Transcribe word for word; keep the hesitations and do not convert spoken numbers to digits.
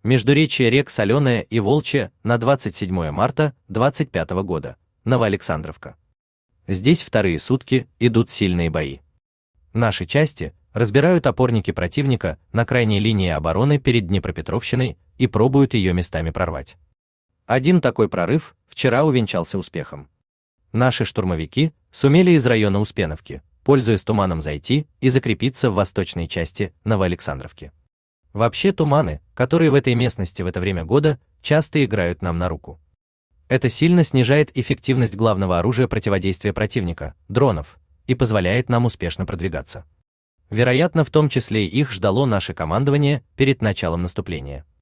Междуречье рек Соленая и Волчья на двадцать седьмое марта двадцать пятого года. Новоалександровка. Здесь вторые сутки идут сильные бои. Наши части разбирают опорники противника на крайней линии обороны перед Днепропетровщиной и пробуют ее местами прорвать. Один такой прорыв вчера увенчался успехом. Наши штурмовики сумели из района Успеновки, пользуясь туманом, зайти и закрепиться в восточной части Новоалександровки. Вообще туманы, которые в этой местности в это время года, часто играют нам на руку. Это сильно снижает эффективность главного оружия противодействия противника – дронов, и позволяет нам успешно продвигаться. Вероятно, в том числе их ждало наше командование перед началом наступления.